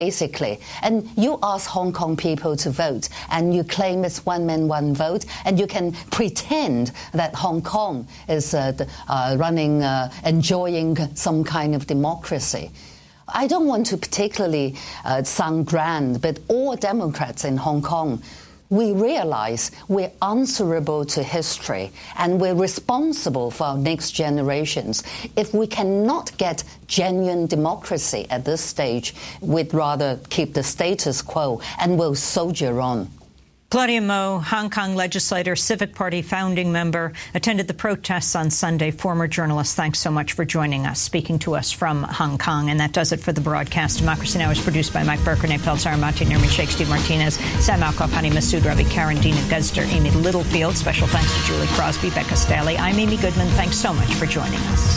Basically, and you ask Hong Kong people to vote, and you claim it's one man, one vote, and you can pretend that Hong Kong is enjoying some kind of democracy. I don't want to particularly sound grand, but all Democrats in Hong Kong, we realize we're answerable to history and we're responsible for our next generations. If we cannot get genuine democracy at this stage, we'd rather keep the status quo and we'll soldier on. Claudia Mo, Hong Kong legislator, Civic Party founding member, attended the protests on Sunday. Former journalist, thanks so much for joining us, speaking to us from Hong Kong. And that does it for the broadcast. Democracy Now! Is produced by Mike Burker, Nate Peltz, Armati, Nirmi Sheikh, Steve Martinez, Sam Alcoff, Hani Masood, Ravi Karen, Dina Guzder, Amy Littlefield. Special thanks to Julie Crosby, Becca Staley. I'm Amy Goodman. Thanks so much for joining us.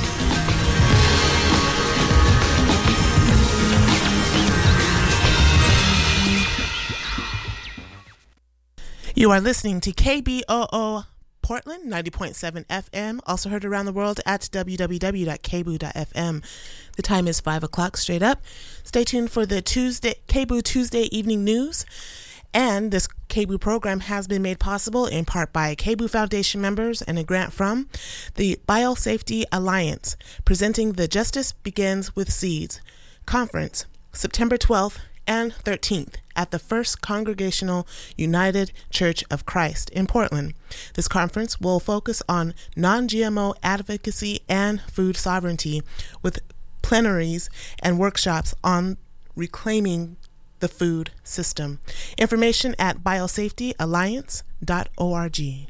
You are listening to KBOO Portland, 90.7 FM, also heard around the world at www.kboo.fm. The time is 5 o'clock straight up. Stay tuned for the KBOO Tuesday evening news. And this KBOO program has been made possible in part by KBOO Foundation members and a grant from the Biosafety Alliance, presenting the Justice Begins with Seeds conference, September 12th and 13th at the First Congregational United Church of Christ in Portland. This conference will focus on non-GMO advocacy and food sovereignty with plenaries and workshops on reclaiming the food system. Information at biosafetyalliance.org.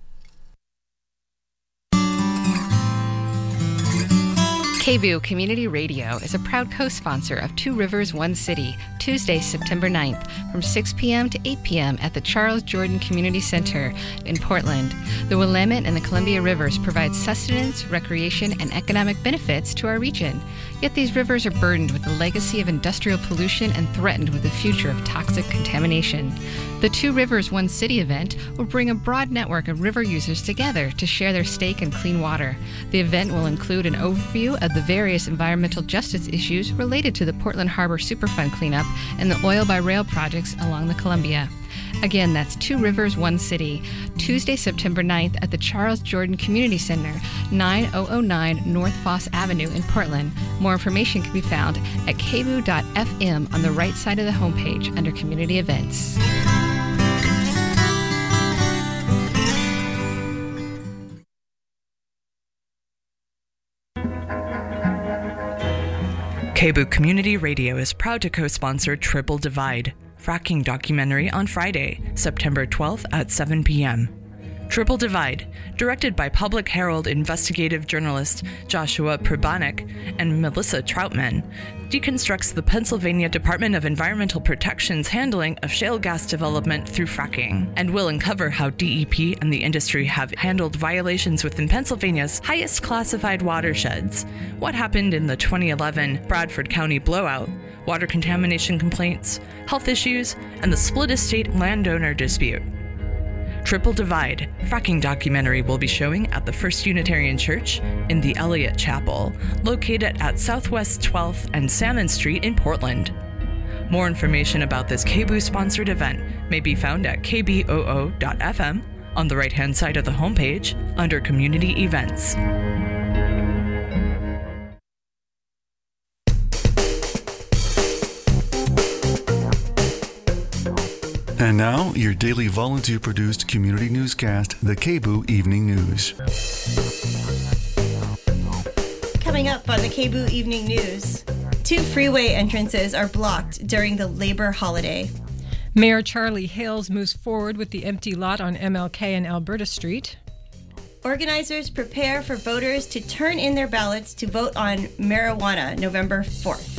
KBOO Community Radio is a proud co-sponsor of Two Rivers, One City, Tuesday, September 9th, from 6 p.m. to 8 p.m. at the Charles Jordan Community Center in Portland. The Willamette and the Columbia Rivers provide sustenance, recreation, and economic benefits to our region. Yet these rivers are burdened with the legacy of industrial pollution and threatened with the future of toxic contamination. The Two Rivers, One City event will bring a broad network of river users together to share their stake in clean water. The event will include an overview of the various environmental justice issues related to the Portland Harbor Superfund cleanup and the oil by rail projects along the Columbia. Again, that's Two Rivers, One City, Tuesday, September 9th at the Charles Jordan Community Center, 9009 North Foss Avenue in Portland. More information can be found at kboo.fm on the right side of the homepage under Community Events. KBOO Community Radio is proud to co-sponsor Triple Divide, fracking documentary on Friday, September 12th at 7 p.m. Triple Divide, directed by Public Herald investigative journalist Joshua Probanek and Melissa Troutman, deconstructs the Pennsylvania Department of Environmental Protection's handling of shale gas development through fracking, and will uncover how DEP and the industry have handled violations within Pennsylvania's highest classified watersheds, what happened in the 2011 Bradford County blowout, water contamination complaints, health issues, and the split estate landowner dispute. Triple Divide, fracking documentary will be showing at the First Unitarian Church in the Elliott Chapel, located at Southwest 12th and Salmon Street in Portland. More information about this KBOO-sponsored event may be found at kboo.fm on the right-hand side of the homepage under Community Events. And now, your daily volunteer-produced community newscast, the KBOO Evening News. Coming up on the KBOO Evening News, 2 freeway entrances are blocked during the Labor holiday. Mayor Charlie Hales moves forward with the empty lot on MLK and Alberta Street. Organizers prepare for voters to turn in their ballots to vote on marijuana November 4th.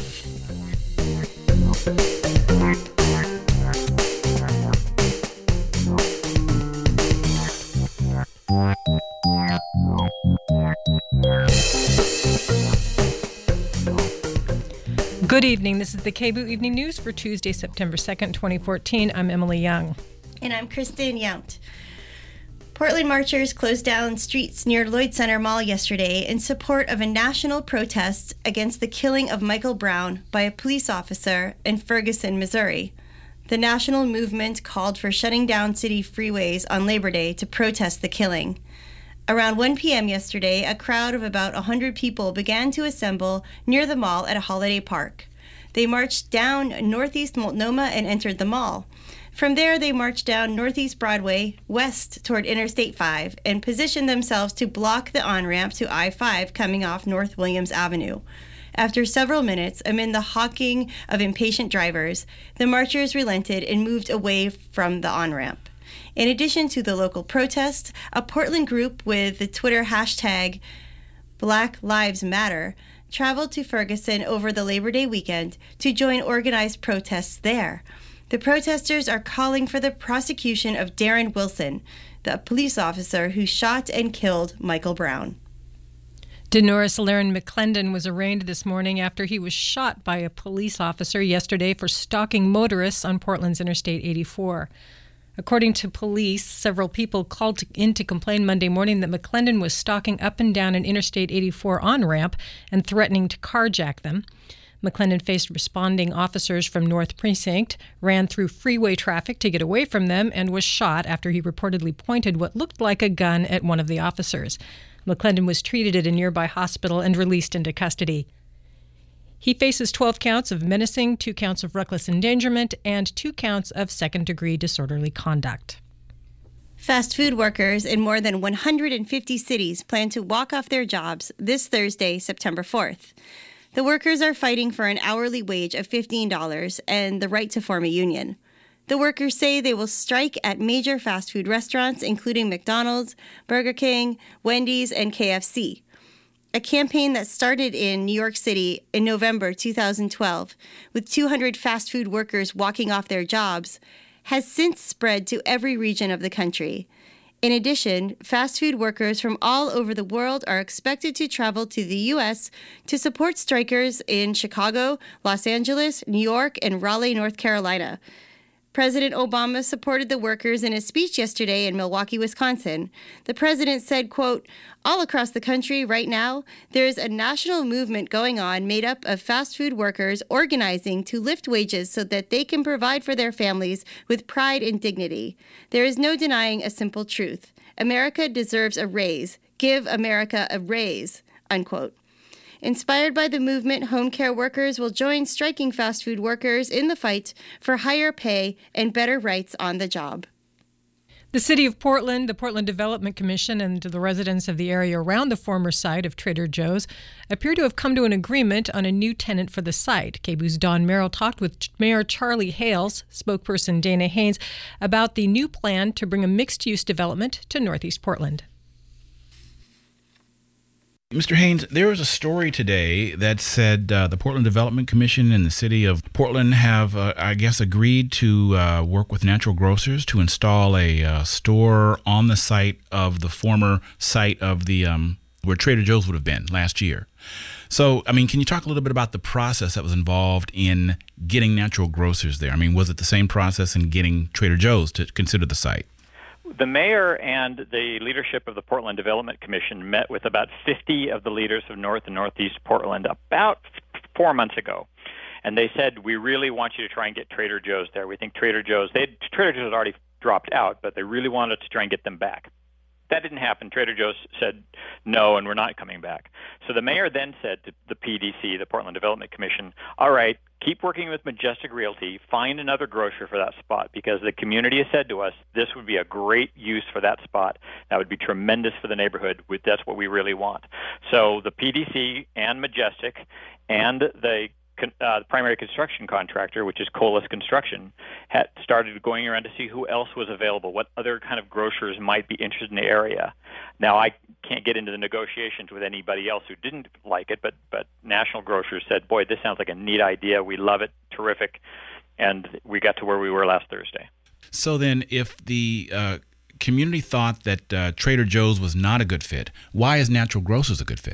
Good evening. This is the KBOO Evening News for Tuesday, September 2nd, 2014. I'm Emily Young. And I'm Kristen Yount. Portland marchers closed down streets near Lloyd Center Mall yesterday in support of a national protest against the killing of Michael Brown by a police officer in Ferguson, Missouri. The national movement called for shutting down city freeways on Labor Day to protest the killing. Around 1 p.m. yesterday, a crowd of about 100 people began to assemble near the mall at a holiday park. They marched down Northeast Multnomah and entered the mall. From there, they marched down Northeast Broadway, west toward Interstate 5, and positioned themselves to block the on-ramp to I-5 coming off North Williams Avenue. After several minutes, amid the honking of impatient drivers, the marchers relented and moved away from the on-ramp. In addition to the local protest, a Portland group with the Twitter hashtag Black Lives Matter traveled to Ferguson over the Labor Day weekend to join organized protests there. The protesters are calling for the prosecution of Darren Wilson, the police officer who shot and killed Michael Brown. Denoris Laren McClendon was arraigned this morning after he was shot by a police officer yesterday for stalking motorists on Portland's Interstate 84. According to police, several people called in to complain Monday morning that McClendon was stalking up and down an Interstate 84 on-ramp and threatening to carjack them. McClendon faced responding officers from North Precinct, ran through freeway traffic to get away from them, and was shot after he reportedly pointed what looked like a gun at one of the officers. McClendon was treated at a nearby hospital and released into custody. He faces 12 counts of menacing, 2 counts of reckless endangerment, and 2 counts of second-degree disorderly conduct. Fast food workers in more than 150 cities plan to walk off their jobs this Thursday, September 4th. The workers are fighting for an hourly wage of $15 and the right to form a union. The workers say they will strike at major fast food restaurants, including McDonald's, Burger King, Wendy's, and KFC. A campaign that started in New York City in November 2012, with 200 fast food workers walking off their jobs, has since spread to every region of the country. In addition, fast food workers from all over the world are expected to travel to the U.S. to support strikers in Chicago, Los Angeles, New York, and Raleigh, North Carolina. President Obama supported the workers in a speech yesterday in Milwaukee, Wisconsin. The president said, quote, "All across the country right now, there is a national movement going on made up of fast food workers organizing to lift wages so that they can provide for their families with pride and dignity. There is no denying a simple truth. America deserves a raise. Give America a raise," unquote. Inspired by the movement, home care workers will join striking fast food workers in the fight for higher pay and better rights on the job. The City of Portland, the Portland Development Commission, and the residents of the area around the former site of Trader Joe's appear to have come to an agreement on a new tenant for the site. KBOO's Don Merrill talked with Mayor Charlie Hales, spokesperson Dana Haynes, about the new plan to bring a mixed-use development to Northeast Portland. Mr. Haynes, there was a story today that said the Portland Development Commission and the City of Portland have, agreed to work with Natural Grocers to install a store on the site of the former site of the where Trader Joe's would have been last year. So, can you talk a little bit about the process that was involved in getting Natural Grocers there? Was it the same process in getting Trader Joe's to consider the site? The mayor and the leadership of the Portland Development Commission met with about 50 of the leaders of North and Northeast Portland about 4 months ago. And they said, we really want you to try and get Trader Joe's there. We think Trader Joe's had already dropped out, but they really wanted to try and get them back. That didn't happen. Trader Joe's said no, and we're not coming back. So the mayor then said to the PDC, the Portland Development Commission, all right, keep working with Majestic Realty, find another grocer for that spot, because the community has said to us, this would be a great use for that spot. That would be tremendous for the neighborhood. That's what we really want. So the PDC and Majestic and the primary construction contractor, which is Colas Construction, had started going around to see who else was available, what other kind of grocers might be interested in the area. Now, I can't get into the negotiations with anybody else who didn't like it, but National Grocers said, boy, this sounds like a neat idea. We love it. Terrific. And we got to where we were last Thursday. So then if the community thought that Trader Joe's was not a good fit, why is Natural Grocers a good fit?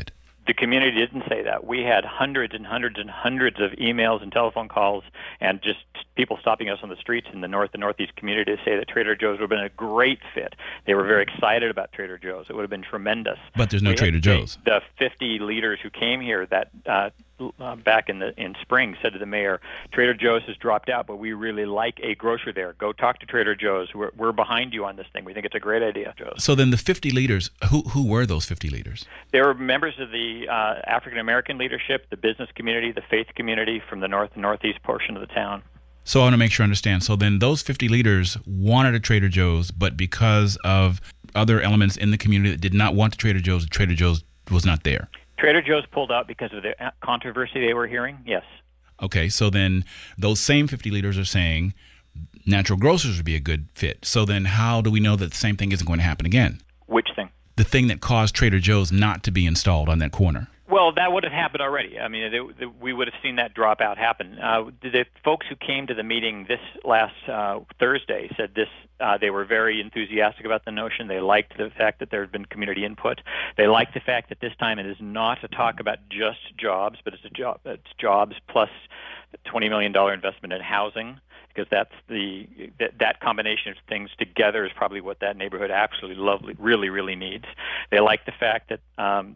The community didn't say that. We had hundreds and hundreds and hundreds of emails and telephone calls and just people stopping us on the streets in the North and Northeast community to say that Trader Joe's would have been a great fit. They were very excited about Trader Joe's. It would have been tremendous. But there's no Trader Joe's. The 50 leaders who came here that back in spring said to the mayor, Trader Joe's has dropped out, but we really like a grocer there. Go talk to Trader Joe's. We're behind you on this thing. We think it's a great idea, Joe's. So then the 50 leaders, who were those 50 leaders? They were members of the African-American leadership, the business community, the faith community from the north and northeast portion of the town. So I want to make sure I understand. So then those 50 leaders wanted a Trader Joe's, but because of other elements in the community that did not want the Trader Joe's was not there. Trader Joe's pulled out because of the controversy they were hearing, yes. Okay, so then those same 50 leaders are saying natural grocers would be a good fit. So then how do we know that the same thing isn't going to happen again? Which thing? The thing that caused Trader Joe's not to be installed on that corner. Well, that would have happened already. I mean, we would have seen that dropout happen. The folks who came to the meeting this last Thursday said they were very enthusiastic about the notion. They liked the fact that there had been community input. They liked the fact that this time it is not a talk about just jobs, but it's jobs plus a $20 million investment in housing, because that's that combination of things together is probably what that neighborhood absolutely really, really needs. They like the fact that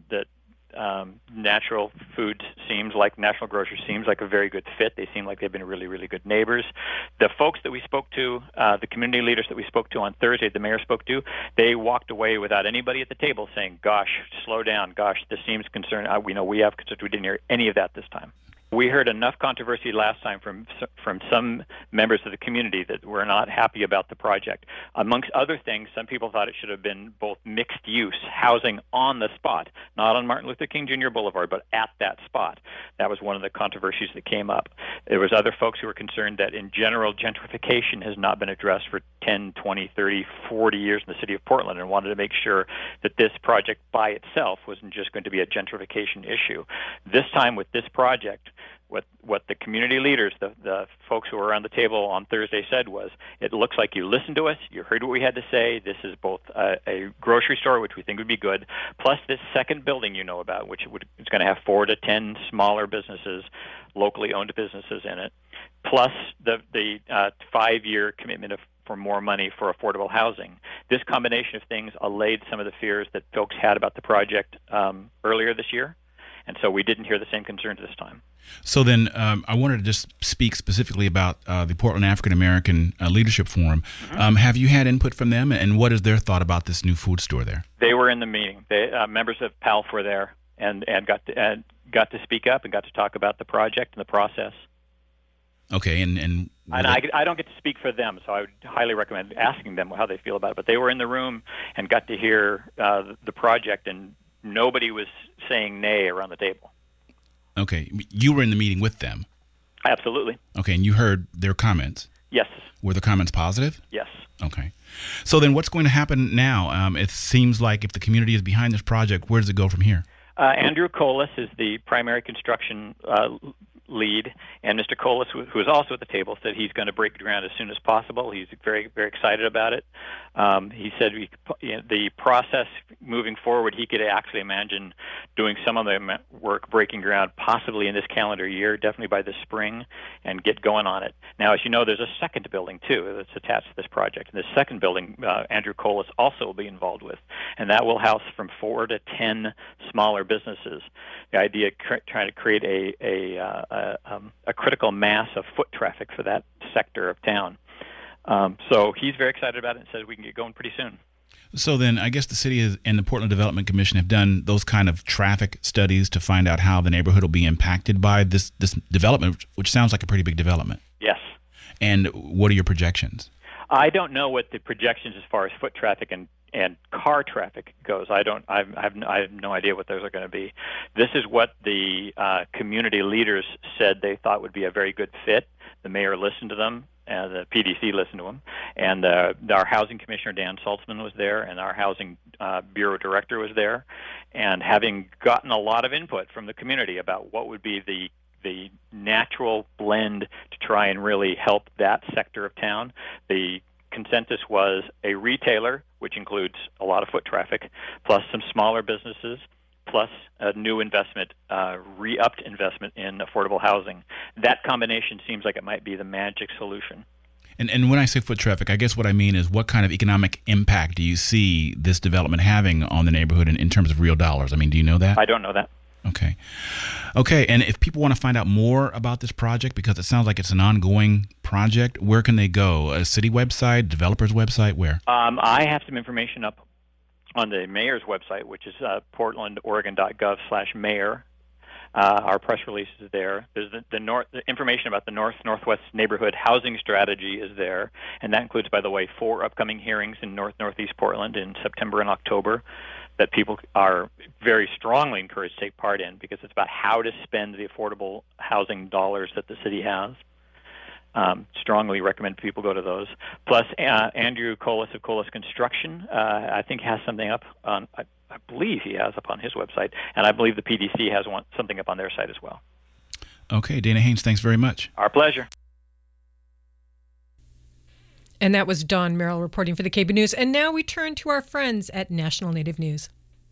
Natural Foods National Grocers seems like a very good fit. They seem like they've been really, really good neighbors. The folks that we spoke to, the community leaders that we spoke to on Thursday, the mayor spoke to, they walked away without anybody at the table saying, gosh, slow down, gosh, this seems concerned. We know we have concerns. We didn't hear any of that this time. We heard enough controversy last time from some members of the community that were not happy about the project. Amongst other things, some people thought it should have been both mixed use, housing on the spot, not on Martin Luther King Jr. Boulevard, but at that spot. That was one of the controversies that came up. There was other folks who were concerned that in general, gentrification has not been addressed for 10, 20, 30, 40 years in the city of Portland, and wanted to make sure that this project by itself wasn't just going to be a gentrification issue. This time with this project, what the community leaders, the folks who were around the table on Thursday said was, it looks like you listened to us, you heard what we had to say. This is both a grocery store, which we think would be good, plus this second building you know about, which is going to have 4 to 10 smaller businesses, locally owned businesses in it, plus the 5-year commitment for more money for affordable housing. This combination of things allayed some of the fears that folks had about the project earlier this year. And so we didn't hear the same concerns this time. So then I wanted to just speak specifically about the Portland African American Leadership Forum. Mm-hmm. Have you had input from them, and what is their thought about this new food store there? They were in the meeting. Members of PALF were there and got to speak up and got to talk about the project and the process. Okay, and I don't get to speak for them, so I would highly recommend asking them how they feel about it. But they were in the room and got to hear the project, and nobody was saying nay around the table. Okay. You were in the meeting with them? Absolutely. Okay, and you heard their comments? Yes. Were the comments positive? Yes. Okay. So then what's going to happen now? It seems like if the community is behind this project, where does it go from here? Andrew Colas is the primary construction lead, and Mr. Colas, who is also at the table, said he's going to break ground as soon as possible. He's very, very excited about it. He said the process moving forward, he could actually imagine doing some of the work, breaking ground, possibly in this calendar year, definitely by the spring, and get going on it. Now, as you know, there's a second building, too, that's attached to this project. And this second building, Andrew Colas also will be involved with, and that will house from 4 to 10 smaller businesses. The idea trying to create a critical mass of foot traffic for that sector of town. So he's very excited about it and says we can get going pretty soon. So then I guess the city and the Portland Development Commission have done those kind of traffic studies to find out how the neighborhood will be impacted by this development, which sounds like a pretty big development. Yes. And what are your projections? I don't know what the projections as far as foot traffic and car traffic goes. I have no idea what those are going to be. This is what the community leaders said they thought would be a very good fit. The mayor listened to them, and the PDC listened to them, and our housing commissioner Dan Saltzman was there, and our housing bureau director was there, and having gotten a lot of input from the community about what would be the natural blend to try and really help that sector of town, the consensus was a retailer, which includes a lot of foot traffic, plus some smaller businesses, plus a new investment, re-upped investment in affordable housing. That combination seems like it might be the magic solution. And when I say foot traffic, I guess what I mean is what kind of economic impact do you see this development having on the neighborhood in terms of real dollars? I mean, do you know that? I don't know that. Okay. And if people want to find out more about this project, because it sounds like it's an ongoing project, where can they go? A city website, developer's website, where? I have some information up on the mayor's website, which is portlandoregon.gov/mayor. Our press release is there. There's the information about the Northwest Neighborhood Housing Strategy is there, and that includes, by the way, 4 upcoming hearings in Northeast Portland in September and October that people are very strongly encouraged to take part in, because it's about how to spend the affordable housing dollars that the city has. Strongly recommend people go to those. Plus, Andrew Colas of Colas Construction, I think, has something up on. I believe he has up on his website, and I believe the PDC has something up on their site as well. Okay, Dana Haynes, thanks very much. Our pleasure. And that was Dawn Merrill reporting for the KB News. And now we turn to our friends at National Native News.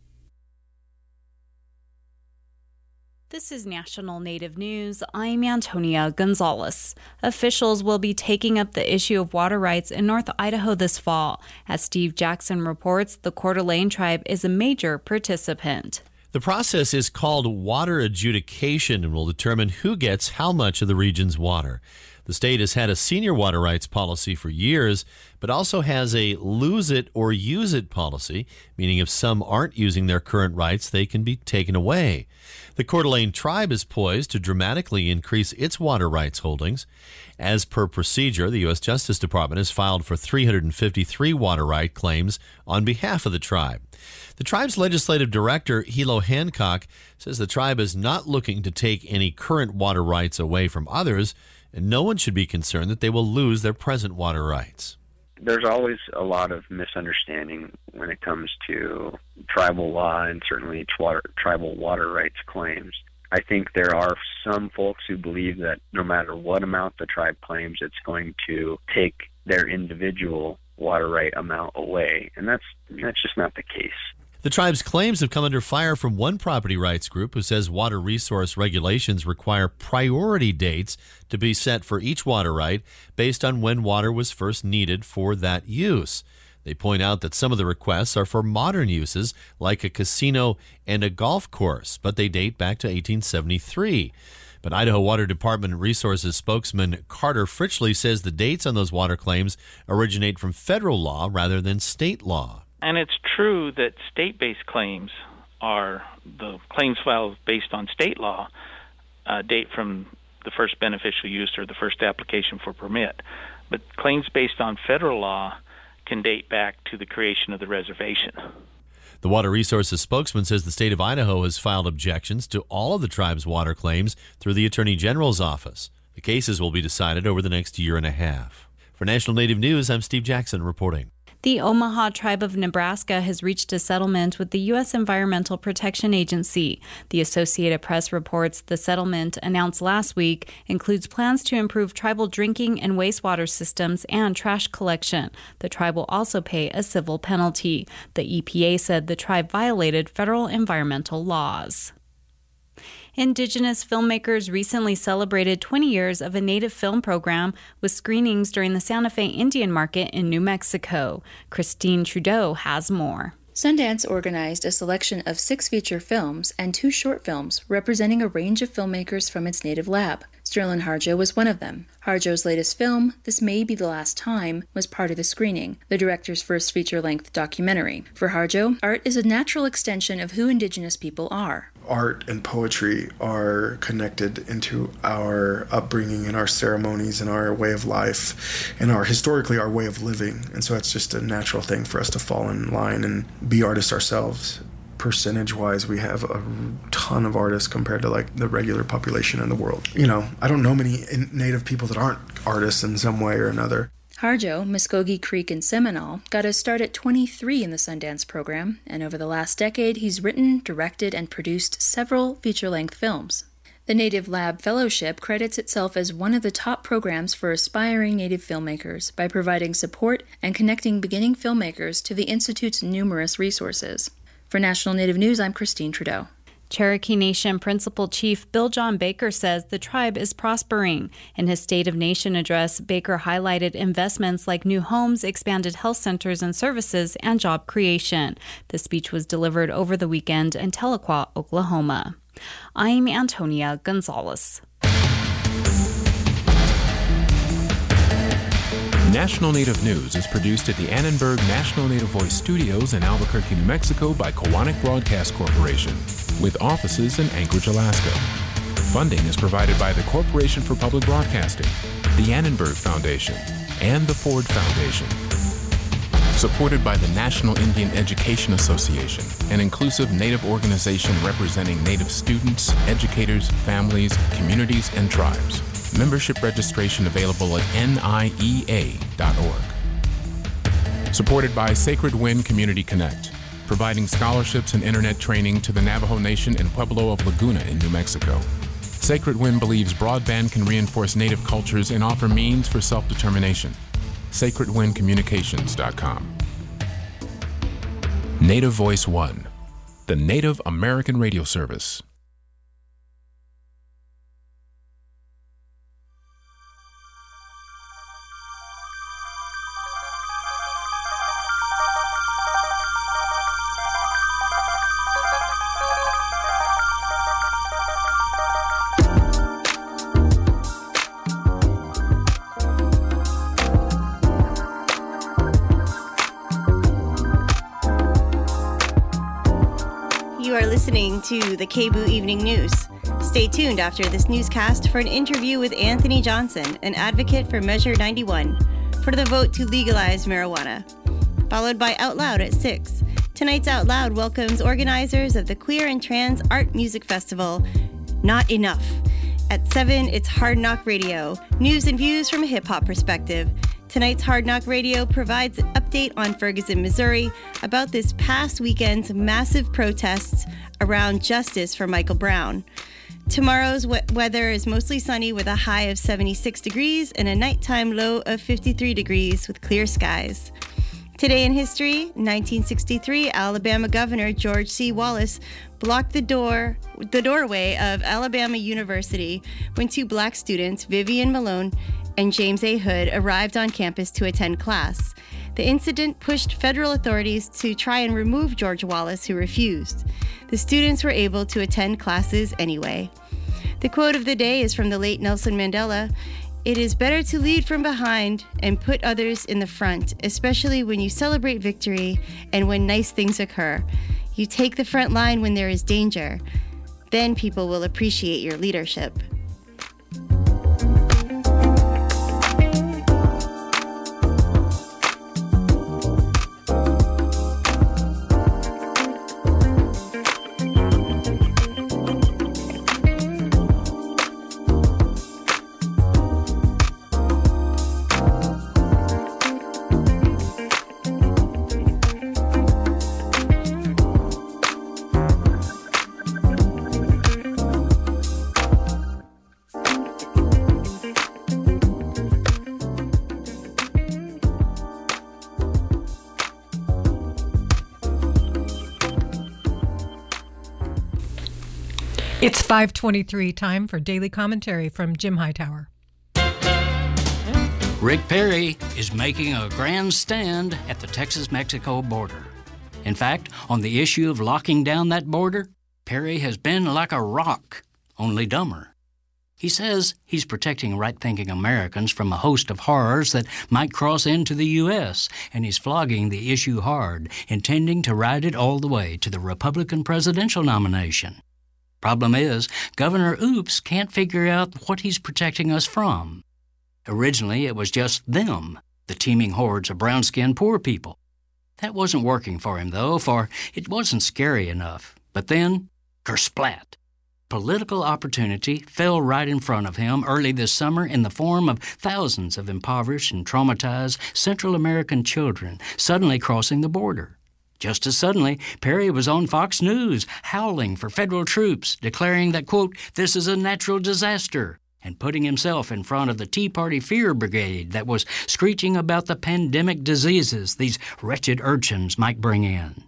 This is National Native News. I'm Antonia Gonzalez. Officials will be taking up the issue of water rights in North Idaho this fall. As Steve Jackson reports, the Coeur d'Alene tribe is a major participant. The process is called water adjudication and will determine who gets how much of the region's water. The state has had a senior water rights policy for years, but also has a lose it or use it policy, meaning if some aren't using their current rights, they can be taken away. The Coeur d'Alene tribe is poised to dramatically increase its water rights holdings. As per procedure, the U.S. Justice Department has filed for 353 water right claims on behalf of the tribe. The tribe's legislative director, Hilo Hancock, says the tribe is not looking to take any current water rights away from others, and no one should be concerned that they will lose their present water rights. There's always a lot of misunderstanding when it comes to tribal law and certainly tribal water rights claims. I think there are some folks who believe that no matter what amount the tribe claims, it's going to take their individual water right amount away, and that's just not the case. The tribe's claims have come under fire from one property rights group who says water resource regulations require priority dates to be set for each water right based on when water was first needed for that use. They point out that some of the requests are for modern uses like a casino and a golf course, but they date back to 1873. But Idaho Water Department Resources spokesman Carter Fritchley says the dates on those water claims originate from federal law rather than state law. And it's true that state-based claims are the claims filed based on state law date from the first beneficial use or the first application for permit. But claims based on federal law can date back to the creation of the reservation. The Water Resources spokesman says the state of Idaho has filed objections to all of the tribe's water claims through the Attorney General's office. The cases will be decided over the next year and a half. For National Native News, I'm Steve Jackson reporting. The Omaha Tribe of Nebraska has reached a settlement with the U.S. Environmental Protection Agency. The Associated Press reports the settlement, announced last week, includes plans to improve tribal drinking and wastewater systems and trash collection. The tribe will also pay a civil penalty. The EPA said the tribe violated federal environmental laws. Indigenous filmmakers recently celebrated 20 years of a native film program with screenings during the Santa Fe Indian Market in New Mexico. Christine Trudeau has more. Sundance organized a selection of 6 feature films and 2 short films representing a range of filmmakers from its native lab. Sterling Harjo was one of them. Harjo's latest film, This May Be the Last Time, was part of the screening, the director's first feature-length documentary. For Harjo, art is a natural extension of who Indigenous people are. Art and poetry are connected into our upbringing and our ceremonies and our way of life and historically our way of living. And so it's just a natural thing for us to fall in line and be artists ourselves. Percentage-wise, we have a ton of artists compared to like the regular population in the world. I don't know many Native people that aren't artists in some way or another. Harjo, Muskogee Creek, and Seminole got a start at 23 in the Sundance program, and over the last decade, he's written, directed, and produced several feature-length films. The Native Lab Fellowship credits itself as one of the top programs for aspiring Native filmmakers by providing support and connecting beginning filmmakers to the Institute's numerous resources. For National Native News, I'm Christine Trudeau. Cherokee Nation Principal Chief Bill John Baker says the tribe is prospering. In his State of Nation address, Baker highlighted investments like new homes, expanded health centers and services, and job creation. The speech was delivered over the weekend in Tahlequah, Oklahoma. I'm Antonia Gonzalez. National Native News is produced at the Annenberg National Native Voice Studios in Albuquerque, New Mexico by Koahnic Broadcast Corporation, with offices in Anchorage, Alaska. Funding is provided by the Corporation for Public Broadcasting, the Annenberg Foundation, and the Ford Foundation. Supported by the National Indian Education Association, an inclusive Native organization representing Native students, educators, families, communities, and tribes. Membership registration available at niea.org. Supported by Sacred Wind Community Connect, providing scholarships and internet training to the Navajo Nation in Pueblo of Laguna in New Mexico. Sacred Wind believes broadband can reinforce Native cultures and offer means for self-determination. SacredWindCommunications.com. Native Voice One, the Native American radio service. To the KBOO Evening News. Stay tuned after this newscast for an interview with Anthony Johnson, an advocate for Measure 91, for the vote to legalize marijuana. Followed by Out Loud at 6. Tonight's Out Loud welcomes organizers of the Queer and Trans Art Music Festival, Not Enough. At 7, it's Hard Knock Radio, news and views from a hip-hop perspective. Tonight's Hard Knock Radio provides an update on Ferguson, Missouri, about this past weekend's massive protests around justice for Michael Brown. Tomorrow's weather is mostly sunny with a high of 76 degrees and a nighttime low of 53 degrees with clear skies. Today in history, 1963, Alabama Governor George C. Wallace blocked the doorway of Alabama University when two black students, Vivian Malone and James A. Hood, arrived on campus to attend class. The incident pushed federal authorities to try and remove George Wallace, who refused. The students were able to attend classes anyway. The quote of the day is from the late Nelson Mandela. "It is better to lead from behind and put others in the front, especially when you celebrate victory and when nice things occur. You take the front line when there is danger. Then people will appreciate your leadership." It's 5:23, time for Daily Commentary from Jim Hightower. Rick Perry is making a grand stand at the Texas-Mexico border. In fact, on the issue of locking down that border, Perry has been like a rock, only dumber. He says he's protecting right-thinking Americans from a host of horrors that might cross into the U.S., and he's flogging the issue hard, intending to ride it all the way to the Republican presidential nomination. Problem is, Governor Oops can't figure out what he's protecting us from. Originally, it was just them, the teeming hordes of brown-skinned poor people. That wasn't working for him, though, for it wasn't scary enough. But then, kersplat. Political opportunity fell right in front of him early this summer in the form of thousands of impoverished and traumatized Central American children suddenly crossing the border. Just as suddenly, Perry was on Fox News, howling for federal troops, declaring that, quote, "this is a natural disaster," and putting himself in front of the Tea Party fear brigade that was screeching about the pandemic diseases these wretched urchins might bring in.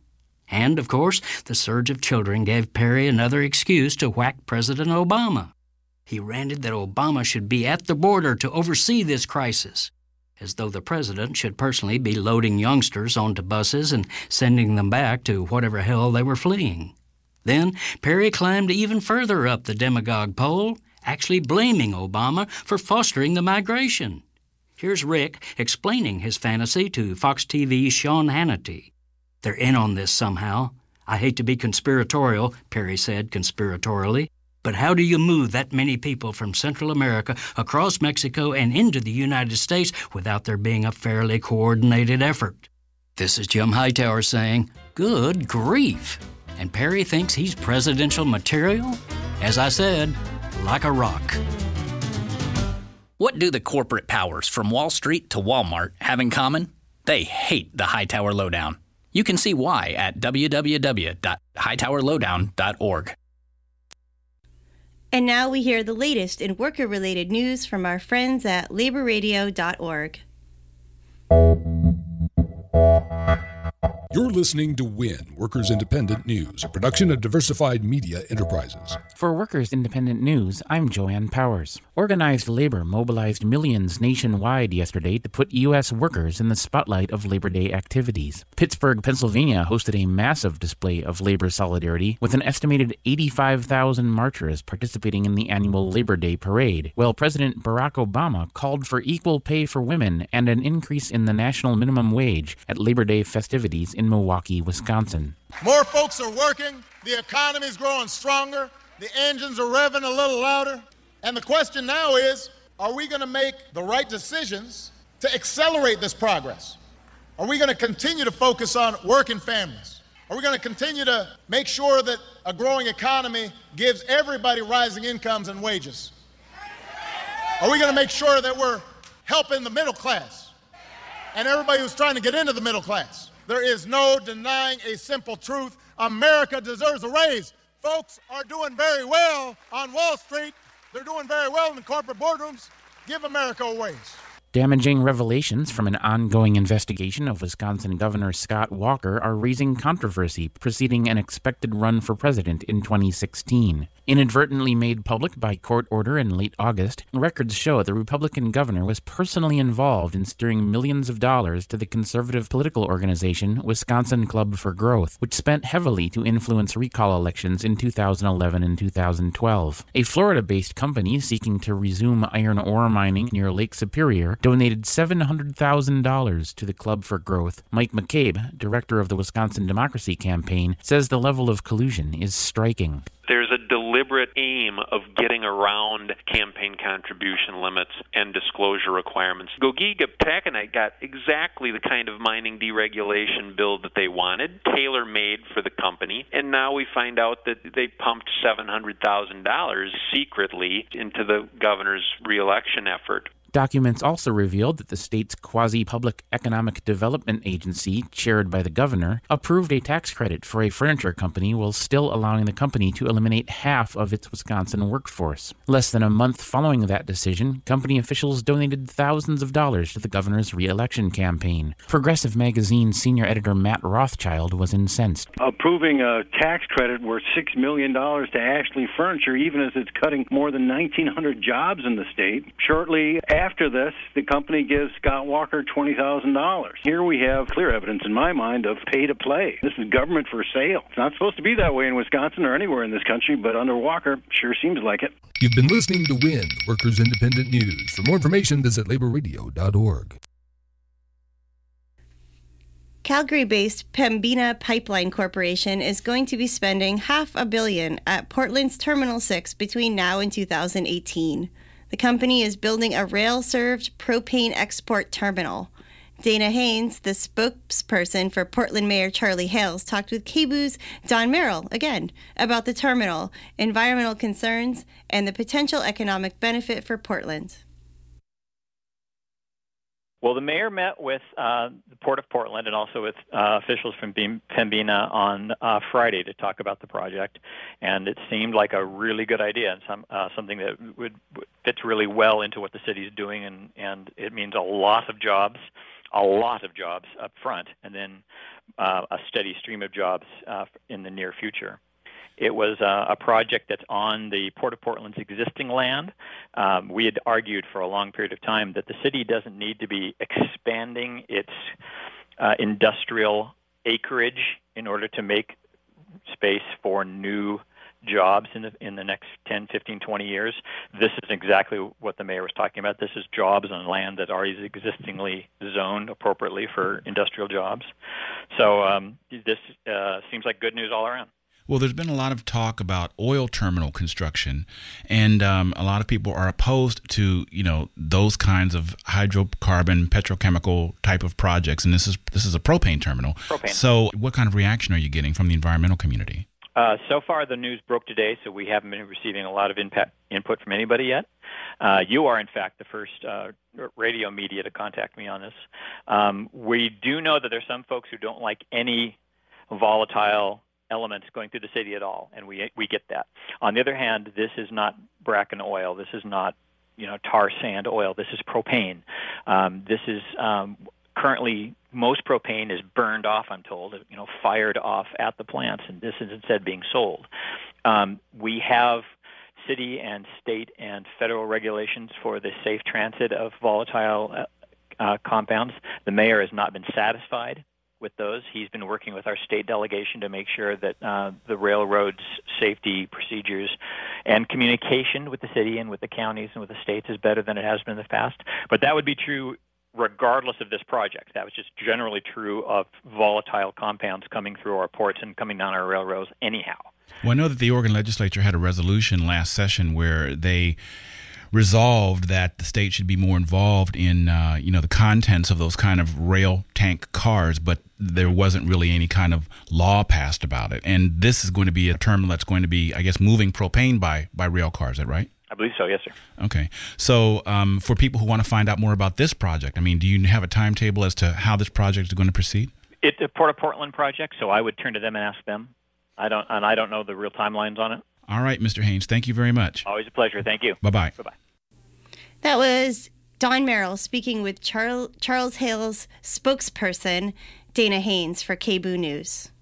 And, of course, the surge of children gave Perry another excuse to whack President Obama. He ranted that Obama should be at the border to oversee this crisis, as though the president should personally be loading youngsters onto buses and sending them back to whatever hell they were fleeing. Then Perry climbed even further up the demagogue pole, actually blaming Obama for fostering the migration. Here's Rick explaining his fantasy to Fox TV's Sean Hannity. They're in on this somehow. I hate to be conspiratorial, Perry said conspiratorially, but how do you move that many people from Central America across Mexico and into the United States without there being a fairly coordinated effort? This is Jim Hightower saying, good grief. And Perry thinks he's presidential material? As I said, like a rock. What do the corporate powers from Wall Street to Walmart have in common? They hate the Hightower Lowdown. You can see why at www.hightowerlowdown.org. And now we hear the latest in worker-related news from our friends at laborradio.org. You're listening to WIN, Workers Independent News, a production of Diversified Media Enterprises. For Workers Independent News, I'm Joanne Powers. Organized labor mobilized millions nationwide yesterday to put U.S. workers in the spotlight of Labor Day activities. Pittsburgh, Pennsylvania hosted a massive display of labor solidarity with an estimated 85,000 marchers participating in the annual Labor Day parade, while President Barack Obama called for equal pay for women and an increase in the national minimum wage at Labor Day festivities in Milwaukee, Wisconsin. More folks are working, the economy's growing stronger, the engines are revving a little louder, and the question now is, are we going to make the right decisions to accelerate this progress? Are we going to continue to focus on working families? Are we going to continue to make sure that a growing economy gives everybody rising incomes and wages? Are we going to make sure that we're helping the middle class and everybody who's trying to get into the middle class? There is no denying a simple truth. America deserves a raise. Folks are doing very well on Wall Street. They're doing very well in the corporate boardrooms. Give America a raise. Damaging revelations from an ongoing investigation of Wisconsin Governor Scott Walker are raising controversy preceding an expected run for president in 2016. Inadvertently made public by court order in late August, records show the Republican governor was personally involved in steering millions of dollars to the conservative political organization Wisconsin Club for Growth, which spent heavily to influence recall elections in 2011 and 2012. A Florida-based company seeking to resume iron ore mining near Lake Superior donated $700,000 to the Club for Growth. Mike McCabe, director of the Wisconsin Democracy Campaign, says the level of collusion is striking. There's a deliberate aim of getting around campaign contribution limits and disclosure requirements. Gogiga Taconite got exactly the kind of mining deregulation bill that they wanted, tailor-made for the company, and now we find out that they pumped $700,000 secretly into the governor's re-election effort. Documents also revealed that the state's quasi-public economic development agency, chaired by the governor, approved a tax credit for a furniture company while still allowing the company to eliminate half of its Wisconsin workforce. Less than a month following that decision, company officials donated thousands of dollars to the governor's re-election campaign. Progressive Magazine senior editor Matt Rothschild was incensed. Approving a tax credit worth $6 million to Ashley Furniture, even as it's cutting more than 1,900 jobs in the state. Shortly after this, the company gives Scott Walker $20,000. Here we have clear evidence, in my mind, of pay to play. This is government for sale. It's not supposed to be that way in Wisconsin or anywhere in this country, but under Walker, sure seems like it. You've been listening to WIN, Workers Independent News. For more information, visit laborradio.org. Calgary-based Pembina Pipeline Corporation is going to be spending $500 million at Portland's Terminal 6 between now and 2018. The company is building a rail-served propane export terminal. Dana Haynes, the spokesperson for Portland Mayor Charlie Hales, talked with KBOO's Don Merrill, again, about the terminal, environmental concerns, and the potential economic benefit for Portland. Well, the mayor met with the Port of Portland and also with officials from Pembina on Friday to talk about the project, and it seemed like a really good idea and something that fits really well into what the city is doing, and it means a lot of jobs, a lot of jobs up front and then a steady stream of jobs in the near future. It was a project that's on the Port of Portland's existing land. We had argued for a long period of time that the city doesn't need to be expanding its industrial acreage in order to make space for new jobs in the next 10, 15, 20 years. This is exactly what the mayor was talking about. This is jobs on land that already is existingly zoned appropriately for industrial jobs. So this seems like good news all around. Well, there's been a lot of talk about oil terminal construction, and a lot of people are opposed to, those kinds of hydrocarbon, petrochemical type of projects. And this is a propane terminal. So what kind of reaction are you getting from the environmental community? So far, the news broke today, so we haven't been receiving a lot of input from anybody yet. You are, in fact, the first radio media to contact me on this. We do know that there's some folks who don't like any volatile elements going through the city at all, and we get that. On the other hand, this is not Bracken oil. This is not tar sand oil. This is propane. This is currently most propane is burned off, I'm told, fired off at the plants, and this is instead being sold. We have city and state and federal regulations for the safe transit of volatile compounds. The mayor has not been satisfied with those. He's been working with our state delegation to make sure that the railroad's safety procedures and communication with the city and with the counties and with the states is better than it has been in the past. But that would be true regardless of this project. That was just generally true of volatile compounds coming through our ports and coming down our railroads anyhow. Well, I know that the Oregon legislature had a resolution last session where they resolved that the state should be more involved in, the contents of those kind of rail tank cars, but there wasn't really any kind of law passed about it. And this is going to be a terminal that's going to be, I guess, moving propane by rail cars. Is that right? I believe so, yes, sir. Okay. So for people who want to find out more about this project, do you have a timetable as to how this project is going to proceed? It's a Port of Portland project, so I would turn to them and ask them. I don't know the real timelines on it. All right, Mr. Haynes, thank you very much. Always a pleasure. Thank you. Bye-bye. Bye-bye. That was Don Merrill speaking with Charles Hale's spokesperson, Dana Haynes, for KBOO News.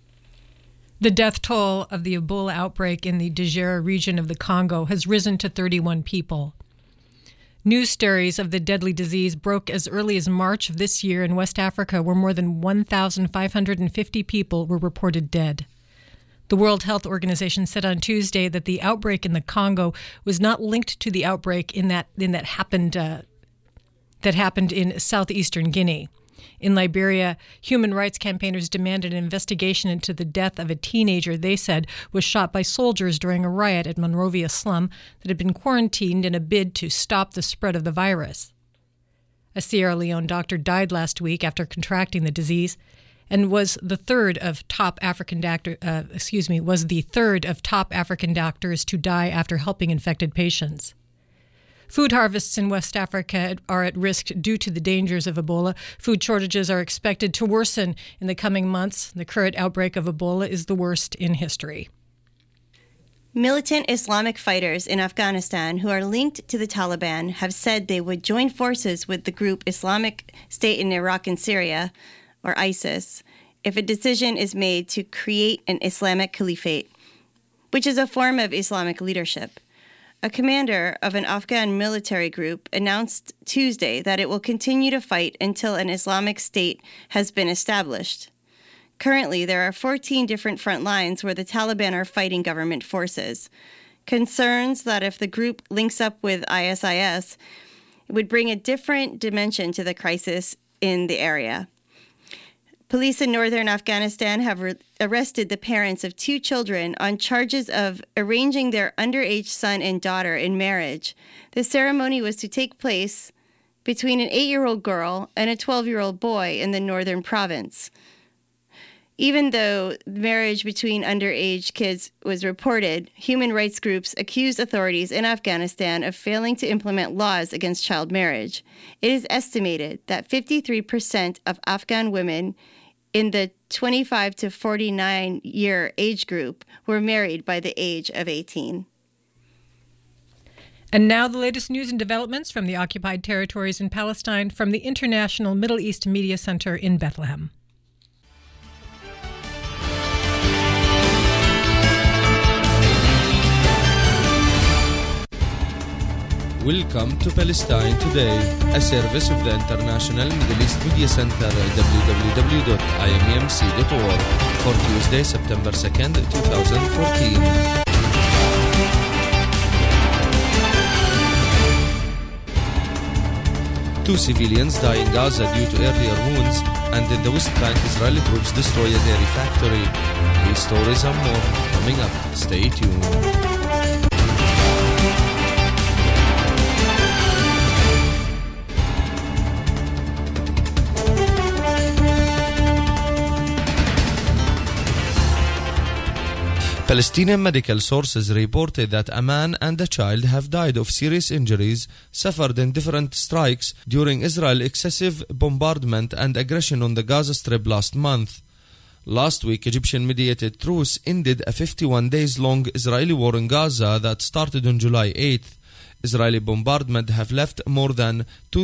The death toll of the Ebola outbreak in the Djera region of the Congo has risen to 31 people. News stories of the deadly disease broke as early as March of this year in West Africa, where more than 1,550 people were reported dead. The World Health Organization said on Tuesday that the outbreak in the Congo was not linked to the outbreak that happened in southeastern Guinea. In Liberia, human rights campaigners demanded an investigation into the death of a teenager they said was shot by soldiers during a riot at Monrovia slum that had been quarantined in a bid to stop the spread of the virus. A Sierra Leone doctor died last week after contracting the disease, and was the third of top African doctors to die after helping infected patients. Food harvests in West Africa are at risk due to the dangers of Ebola. Food shortages are expected to worsen in the coming months. The current outbreak of Ebola is the worst in history. Militant Islamic fighters in Afghanistan who are linked to the Taliban have said they would join forces with the group Islamic State in Iraq and Syria, or ISIS, if a decision is made to create an Islamic caliphate, which is a form of Islamic leadership. A commander of an Afghan military group announced Tuesday that it will continue to fight until an Islamic State has been established. Currently, there are 14 different front lines where the Taliban are fighting government forces. Concerns that if the group links up with ISIS, it would bring a different dimension to the crisis in the area. Police in northern Afghanistan have arrested the parents of 2 children on charges of arranging their underage son and daughter in marriage. The ceremony was to take place between an 8-year-old girl and a 12-year-old boy in the northern province. Even though marriage between underage kids was reported, human rights groups accused authorities in Afghanistan of failing to implement laws against child marriage. It is estimated that 53% of Afghan women in the 25 to 49-year age group were married by the age of 18. And now the latest news and developments from the occupied territories in Palestine from the International Middle East Media Center in Bethlehem. Welcome to Palestine Today, a service of the International Middle East Media Center, www.imemc.org, for Tuesday, September 2nd, 2014. Two civilians die in Gaza due to earlier wounds, and in the West Bank, Israeli troops destroy a dairy factory. These stories and more coming up. Stay tuned. Palestinian medical sources reported that a man and a child have died of serious injuries suffered in different strikes during Israel's excessive bombardment and aggression on the Gaza Strip last month. Last week, Egyptian-mediated truce ended a 51 days long Israeli war in Gaza that started on July 8th. Israeli bombardment have left more than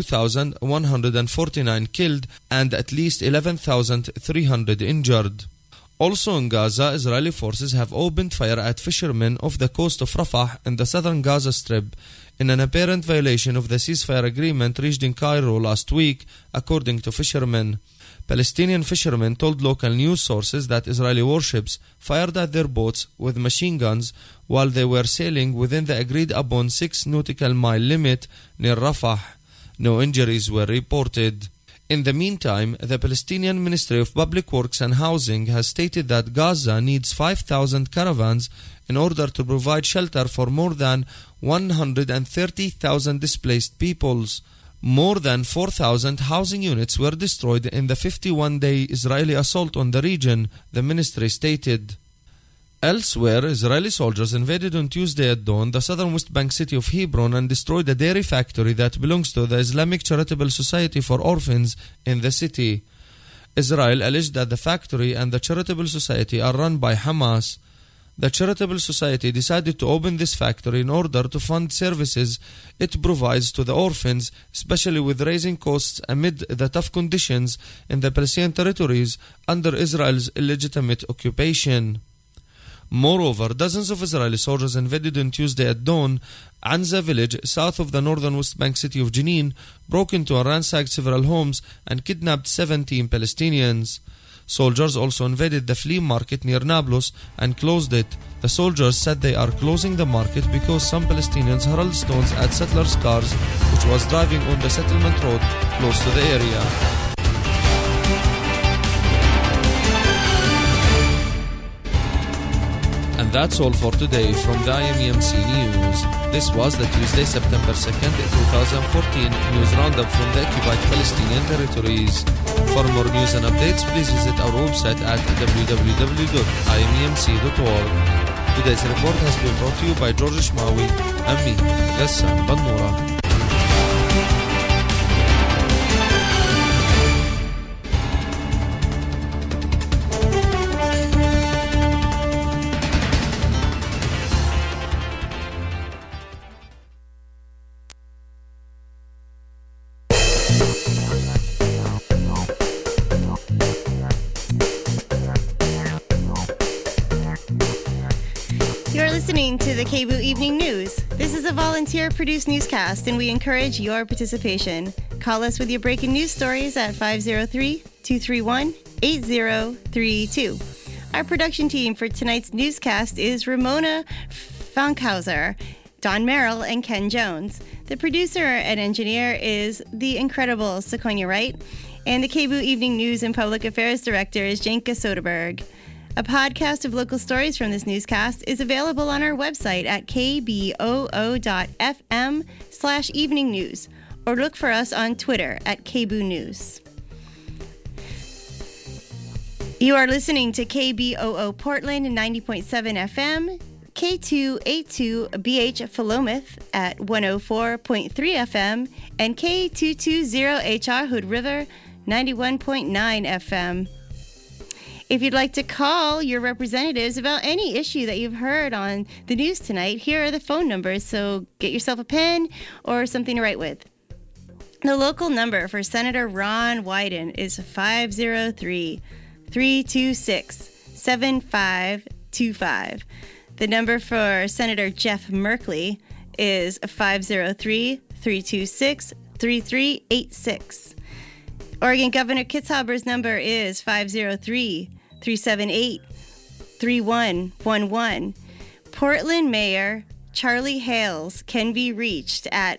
2,149 killed and at least 11,300 injured. Also in Gaza, Israeli forces have opened fire at fishermen off the coast of Rafah in the southern Gaza Strip in an apparent violation of the ceasefire agreement reached in Cairo last week, according to fishermen. Palestinian fishermen told local news sources that Israeli warships fired at their boats with machine guns while they were sailing within the agreed-upon 6 nautical mile limit near Rafah. No injuries were reported. In the meantime, the Palestinian Ministry of Public Works and Housing has stated that Gaza needs 5,000 caravans in order to provide shelter for more than 130,000 displaced peoples. More than 4,000 housing units were destroyed in the 51-day Israeli assault on the region, the ministry stated. Elsewhere, Israeli soldiers invaded on Tuesday at dawn the southern West Bank city of Hebron and destroyed a dairy factory that belongs to the Islamic Charitable Society for Orphans in the city. Israel alleged that the factory and the Charitable Society are run by Hamas. The Charitable Society decided to open this factory in order to fund services it provides to the orphans, especially with raising costs amid the tough conditions in the Palestinian territories under Israel's illegitimate occupation. Moreover, dozens of Israeli soldiers invaded on Tuesday at dawn Anza village south of the northern West Bank city of Jenin, broke into and ransacked several homes and kidnapped 17 Palestinians. Soldiers also invaded the flea market near Nablus and closed it. The soldiers said they are closing the market because some Palestinians hurled stones at settlers' cars which was driving on the settlement road close to the area. And that's all for today from the IMEMC News. This was the Tuesday, September 2nd, 2014 news roundup from the occupied Palestinian territories. For more news and updates, please visit our website at www.imemc.org. Today's report has been brought to you by George Shmawi and me, Ghassan Bannoura. Listening to the KBOO Evening News. This is a volunteer-produced newscast, and we encourage your participation. Call us with your breaking news stories at 503-231-8032. Our production team for tonight's newscast is Ramona Fankhauser, Don Merrill, and Ken Jones. The producer and engineer is the incredible Sequoia Wright, and the KBOO Evening News and Public Affairs Director is Janka Soderberg. A podcast of local stories from this newscast is available on our website at kboo.fm/evening news, or look for us on Twitter at KBOO News. You are listening to KBOO Portland 90.7 FM, K282BH Philomath at 104.3 FM, and K220HR Hood River 91.9 FM. If you'd like to call your representatives about any issue that you've heard on the news tonight, here are the phone numbers, so get yourself a pen or something to write with. The local number for Senator Ron Wyden is 503-326-7525. The number for Senator Jeff Merkley is 503-326-3386. Oregon Governor Kitzhaber's number is 503-378-3111. Portland Mayor Charlie Hales can be reached at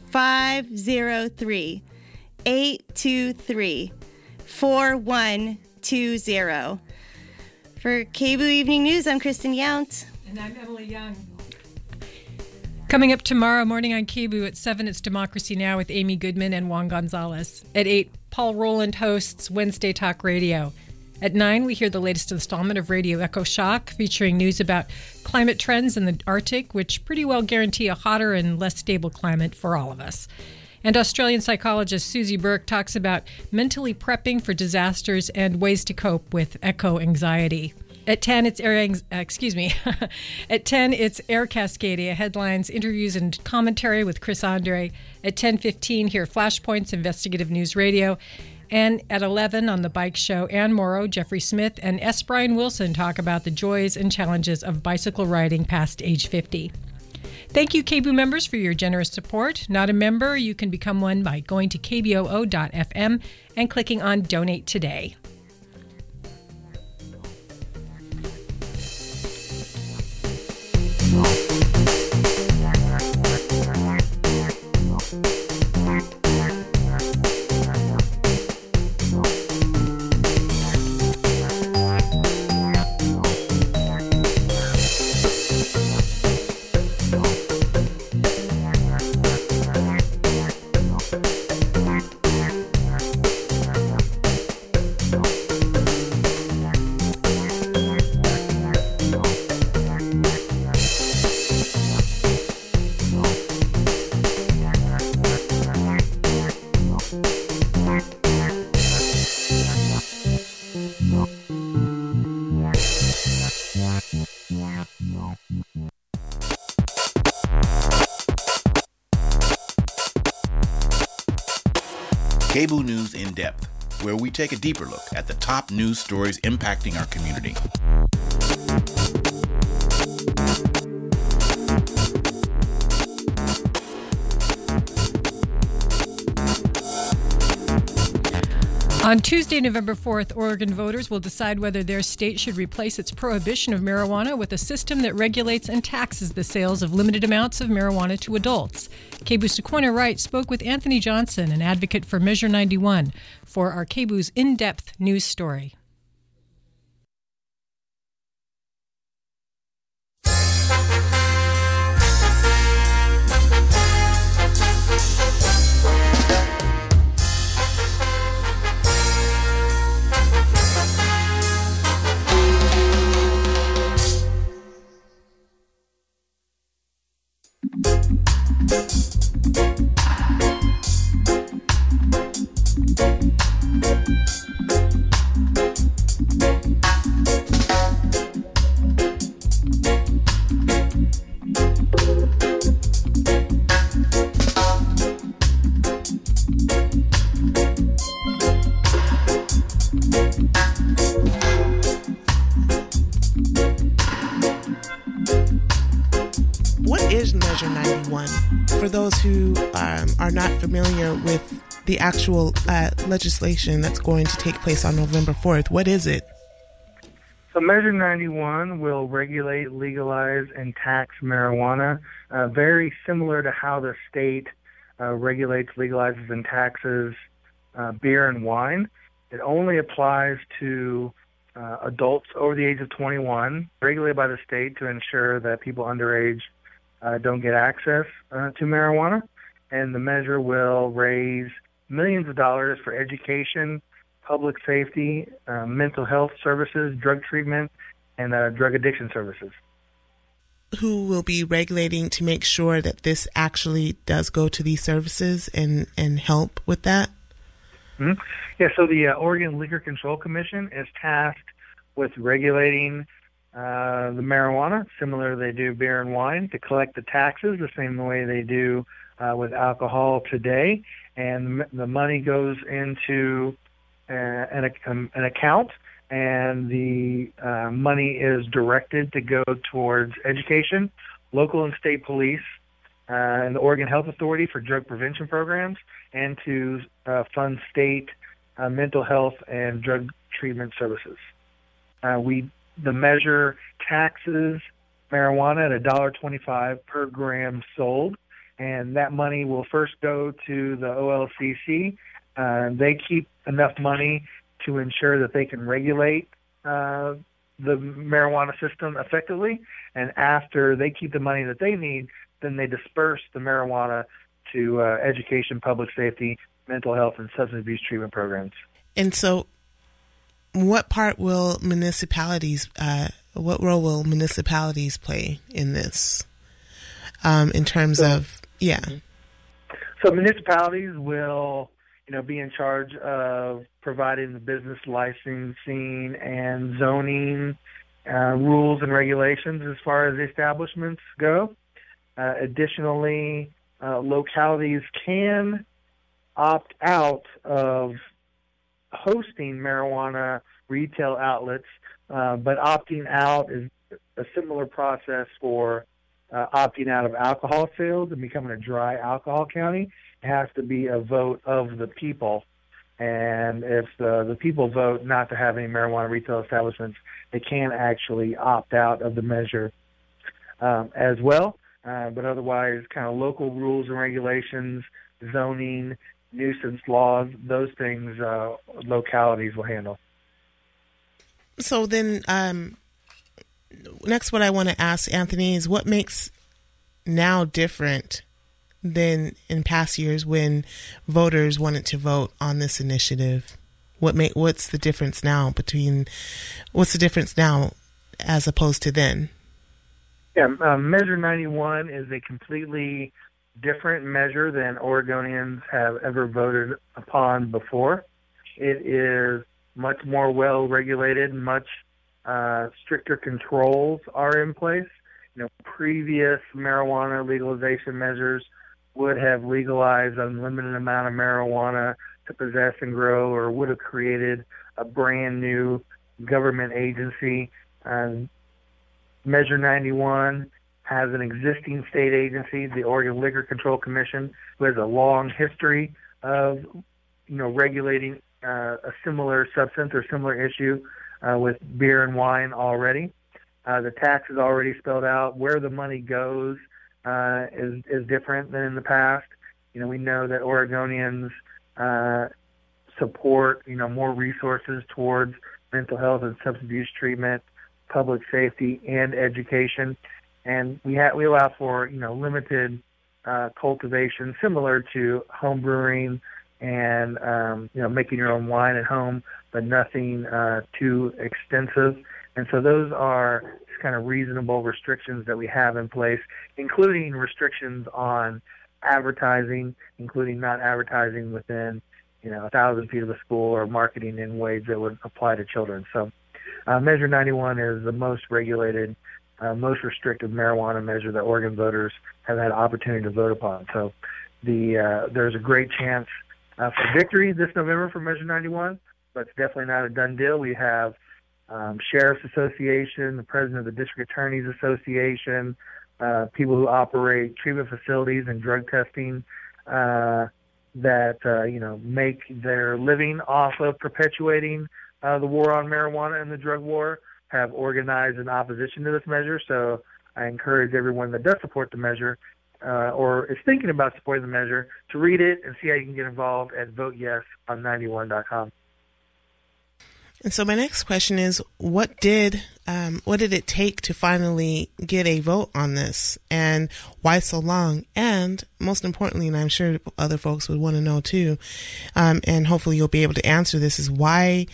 503-823-4120. For KBOO Evening News, I'm Kristen Yount. And I'm Emily Young. Coming up tomorrow morning on KBOO at 7, it's Democracy Now! With Amy Goodman and Juan Gonzalez. At 8, Paul Rowland hosts Wednesday Talk Radio. At 9, we hear the latest installment of Radio Echo Shock, featuring news about climate trends in the Arctic, which pretty well guarantee a hotter and less stable climate for all of us. And Australian psychologist Susie Burke talks about mentally prepping for disasters and ways to cope with eco-anxiety. At 10, it's At 10, it's Air Cascadia headlines, interviews, and commentary with Chris Andre. At 10:15, hear Flashpoint's Investigative News Radio. And at 11 on The Bike Show, Ann Morrow, Jeffrey Smith, and S. Brian Wilson talk about the joys and challenges of bicycle riding past age 50. Thank you, KBOO members, for your generous support. Not a member, you can become one by going to kboo.fm and clicking on Donate Today. KBOO News in Depth, where we take a deeper look at the top news stories impacting our community. On Tuesday, November 4th, Oregon voters will decide whether their state should replace its prohibition of marijuana with a system that regulates and taxes the sales of limited amounts of marijuana to adults. KBOO's Sequoia Wright spoke with Anthony Johnson, an advocate for Measure 91, for our KBOO's in-depth news story. What is Measure 91? For those who are not familiar with the actual legislation that's going to take place on November 4th, what is it? So Measure 91 will regulate, legalize, and tax marijuana, very similar to how the state regulates, legalizes, and taxes beer and wine. It only applies to adults over the age of 21, regulated by the state to ensure that people underage don't get access to marijuana. And the measure will raise millions of dollars for education, public safety, mental health services, drug treatment, and drug addiction services. Who will be regulating to make sure that this actually does go to these services and help with that? Mm-hmm. Yeah, so the Oregon Liquor Control Commission is tasked with regulating the marijuana, similar to they do beer and wine, to collect the taxes the same way they do with alcohol today. And the money goes into an account, and the money is directed to go towards education, local and state police, and the Oregon Health Authority for drug prevention programs, and to fund state mental health and drug treatment services. The measure taxes marijuana at $1.25 per gram sold, and that money will first go to the OLCC. They keep enough money to ensure that they can regulate the marijuana system effectively, and after they keep the money that they need, then they disperse the marijuana to education, public safety, mental health, and substance abuse treatment programs. And so what part will municipalities, what role will municipalities play in this in terms of, So municipalities will, be in charge of providing the business licensing and zoning rules and regulations as far as establishments go. Additionally, localities can opt out of hosting marijuana retail outlets, but opting out is a similar process for opting out of alcohol sales and becoming a dry alcohol county. It has to be a vote of the people. And if the people vote not to have any marijuana retail establishments, they can actually opt out of the measure as well. But otherwise, kind of local rules and regulations, zoning, nuisance laws, those things localities will handle. So then next what I want to ask Anthony is what makes now different than in past years when voters wanted to vote on this initiative? What's the difference now as opposed to then? Yeah, Measure 91 is a completely different measure than Oregonians have ever voted upon before. It is much more well-regulated, much stricter controls are in place. Previous marijuana legalization measures would have legalized an unlimited amount of marijuana to possess and grow, or would have created a brand new government agency. Measure 91 has an existing state agency, the Oregon Liquor Control Commission, who has a long history of, regulating a similar substance or similar issue with beer and wine already. The tax is already spelled out. Where the money goes is different than in the past. We know that Oregonians support, more resources towards mental health and substance abuse treatment, public safety, and education. And we allow for, limited cultivation, similar to home brewing and, making your own wine at home, but nothing too extensive. And so those are kind of reasonable restrictions that we have in place, including restrictions on advertising, including not advertising within, 1,000 feet of a school or marketing in ways that would apply to children. So Measure 91 is the most regulated, most restrictive marijuana measure that Oregon voters have had opportunity to vote upon. So there's a great chance for victory this November for Measure 91, but it's definitely not a done deal. We have Sheriff's Association, the President of the District Attorneys Association, people who operate treatment facilities and drug testing that, make their living off of perpetuating the war on marijuana and the drug war, have organized in opposition to this measure. So I encourage everyone that does support the measure or is thinking about supporting the measure to read it and see how you can get involved at VoteYesOn91.com. And so my next question is, what did it take to finally get a vote on this, and why so long? And most importantly, and I'm sure other folks would want to know too, and hopefully you'll be able to answer this, is why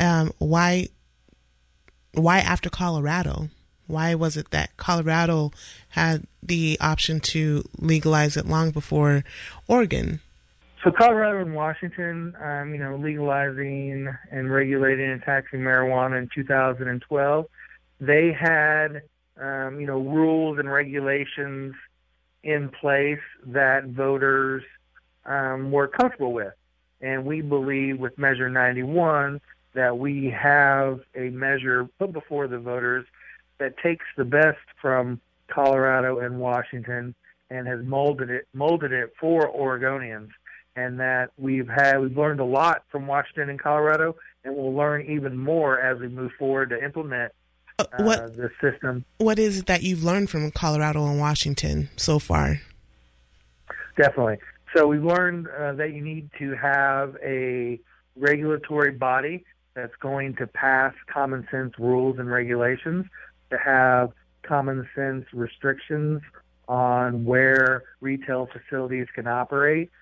after Colorado? Why was it that Colorado had the option to legalize it long before Oregon? So Colorado and Washington, legalizing and regulating and taxing marijuana in 2012, they had, rules and regulations in place that voters were comfortable with. And we believe with Measure 91 that we have a measure put before the voters that takes the best from Colorado and Washington and has molded it for Oregonians. And that we've learned a lot from Washington and Colorado, and we'll learn even more as we move forward to implement the system. What is it that you've learned from Colorado and Washington so far? Definitely. So we've learned that you need to have a regulatory body that's going to pass common sense rules and regulations, to have common sense restrictions on where retail facilities can operate,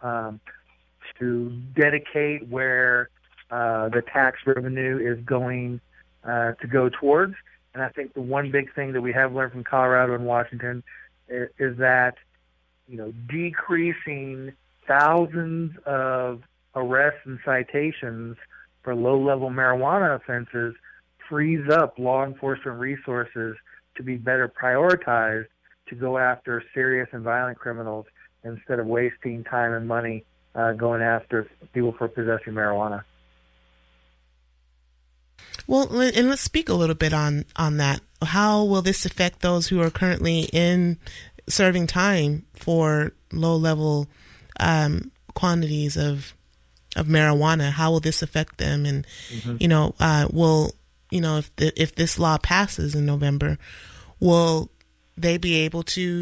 to dedicate where the tax revenue is going to go towards. And I think the one big thing that we have learned from Colorado and Washington is that, decreasing thousands of arrests and citations for low-level marijuana offenses frees up law enforcement resources to be better prioritized to go after serious and violent criminals instead of wasting time and money going after people for possessing marijuana. Well, and let's speak a little bit on that. How will this affect those who are currently in serving time for low-level quantities of marijuana? How will this affect them? And, if this law passes in November, will they be able to,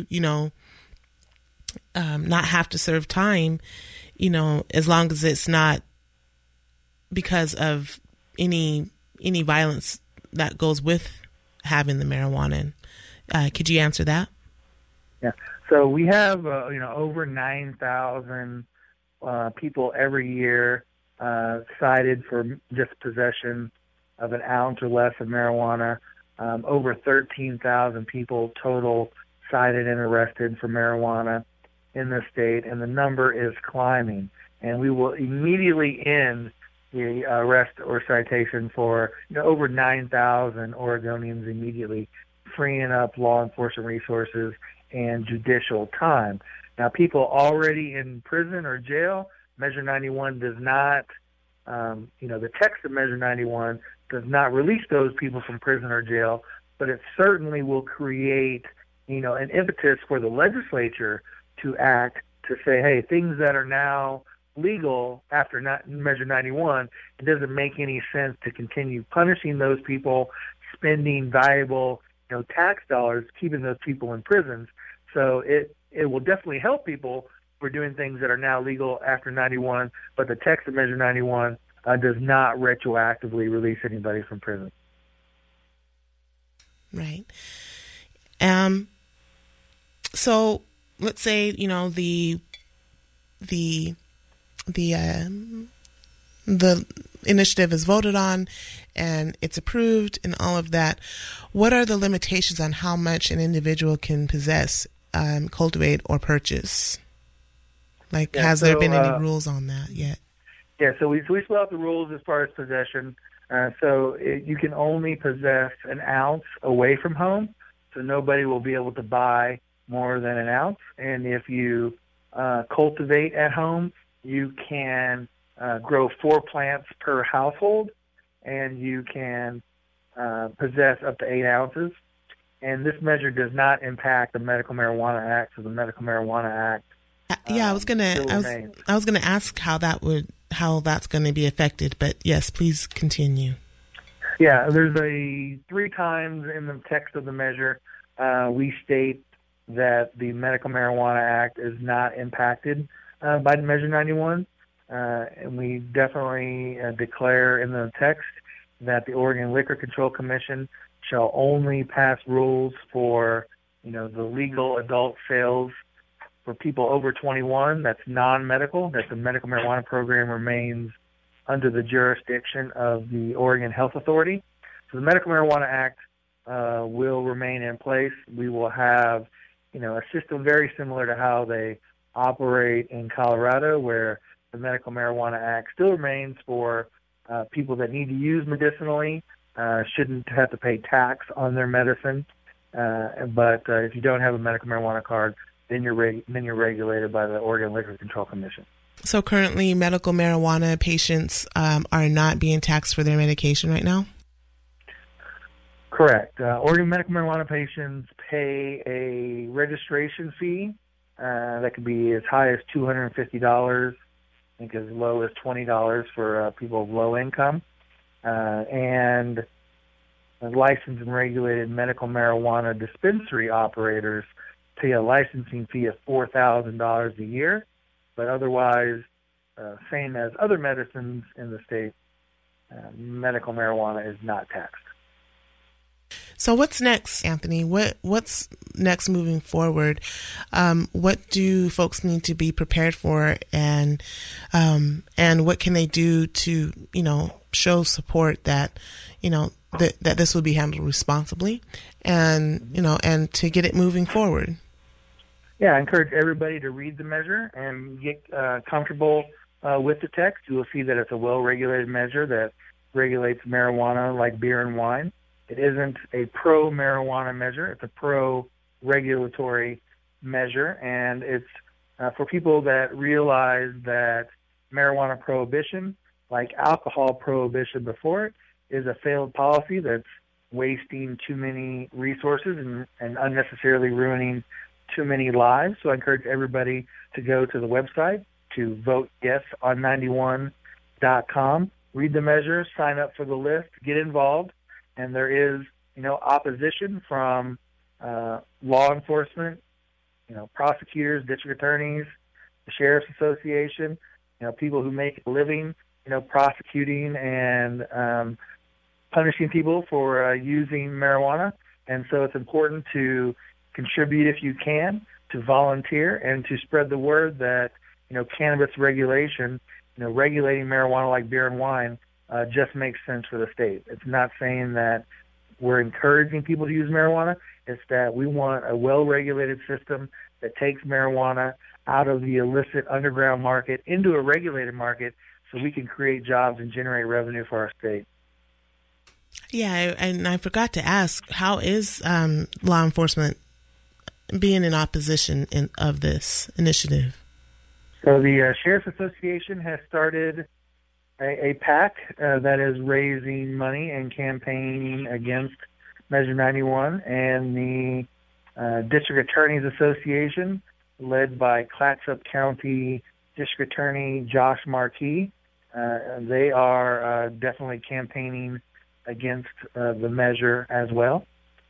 not have to serve time, as long as it's not because of any violence that goes with having the marijuana? Could you answer that? Yeah. So we have, over 9,000 people every year cited for just possession of an ounce or less of marijuana. Over 13,000 people total cited and arrested for marijuana in the state, and the number is climbing. And we will immediately end the arrest or citation for over 9,000 Oregonians immediately, freeing up law enforcement resources and judicial time. Now, people already in prison or jail, Measure 91 does not, the text of Measure 91 does not release those people from prison or jail, but it certainly will create, an impetus for the legislature to act, to say, hey, things that are now legal after Measure 91, it doesn't make any sense to continue punishing those people, spending valuable, tax dollars, keeping those people in prisons. So it will definitely help people for doing things that are now legal after 91, but the text of Measure 91 does not retroactively release anybody from prison. Right. So let's say, the initiative is voted on and it's approved and all of that. What are the limitations on how much an individual can possess, cultivate, or purchase? Has there been any rules on that yet? Yeah, so we split out the rules as far as possession. You can only possess an ounce away from home, so nobody will be able to buy more than an ounce. And if you cultivate at home, you can grow 4 plants per household, and you can possess up to 8 ounces. And this measure does not impact the Medical Marijuana Act. So the Medical Marijuana Act. I was gonna ask how that's going to be affected, but yes, please continue. Yeah, there's 3 times in the text of the measure we state that the Medical Marijuana Act is not impacted by the Measure 91. And we definitely declare in the text that the Oregon Liquor Control Commission shall only pass rules for, the legal adult sales for people over 21. That's non-medical, that the medical marijuana program remains under the jurisdiction of the Oregon Health Authority. So the Medical Marijuana Act will remain in place. We will have, a system very similar to how they operate in Colorado, where the Medical Marijuana Act still remains for people that need to use medicinally, shouldn't have to pay tax on their medicine. But if you don't have a medical marijuana card, then you're regulated by the Oregon Liquor Control Commission. So currently, medical marijuana patients are not being taxed for their medication right now? Correct. Oregon medical marijuana patients pay a registration fee that could be as high as $250, I think as low as $20 for people of low income. And licensed and regulated medical marijuana dispensary operators pay a licensing fee of $4,000 a year, but otherwise, same as other medicines in the state, medical marijuana is not taxed. So what's next, Anthony? What's next moving forward? What do folks need to be prepared for, and what can they do to, show support that, that this will be handled responsibly, and to get it moving forward? Yeah, I encourage everybody to read the measure and get comfortable with the text. You will see that it's a well-regulated measure that regulates marijuana like beer and wine. It isn't a pro-marijuana measure. It's a pro-regulatory measure, and it's for people that realize that marijuana prohibition, like alcohol prohibition before it, is a failed policy that's wasting too many resources and unnecessarily ruining too many lives. So I encourage everybody to go to the website to vote yes on 91.com, read the measure, sign up for the list, get involved. And there is, opposition from law enforcement, prosecutors, district attorneys, the Sheriff's Association, people who make a living, prosecuting and punishing people for using marijuana. And so it's important to contribute if you can, to volunteer, and to spread the word that, cannabis regulation, regulating marijuana like beer and wine, just makes sense for the state. It's not saying that we're encouraging people to use marijuana. It's that we want a well-regulated system that takes marijuana out of the illicit underground market into a regulated market so we can create jobs and generate revenue for our state. Yeah, and I forgot to ask, how is law enforcement being in opposition of this initiative? So the Sheriff's Association has started a PAC that is raising money and campaigning against Measure 91, and the District Attorneys Association, led by Clatsop County District Attorney Josh Markey, they are definitely campaigning against the measure as well.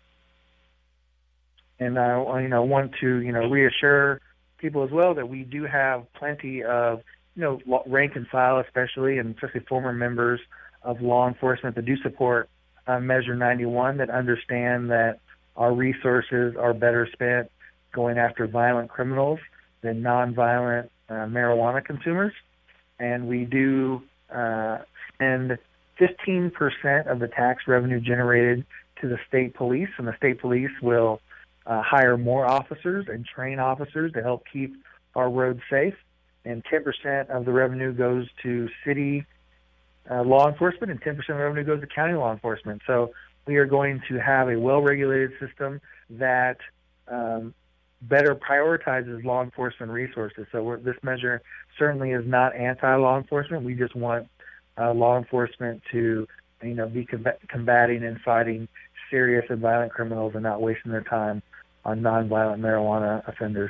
And I want to reassure people as well that we do have plenty of rank and file, especially former members of law enforcement that do support Measure 91, that understand that our resources are better spent going after violent criminals than nonviolent marijuana consumers. And we do spend 15% of the tax revenue generated to the state police, and the state police will hire more officers and train officers to help keep our roads safe. And 10% of the revenue goes to city law enforcement, and 10% of the revenue goes to county law enforcement. So we are going to have a well-regulated system that better prioritizes law enforcement resources. So this measure certainly is not anti-law enforcement. We just want law enforcement to, be combating and fighting serious and violent criminals and not wasting their time on nonviolent marijuana offenders.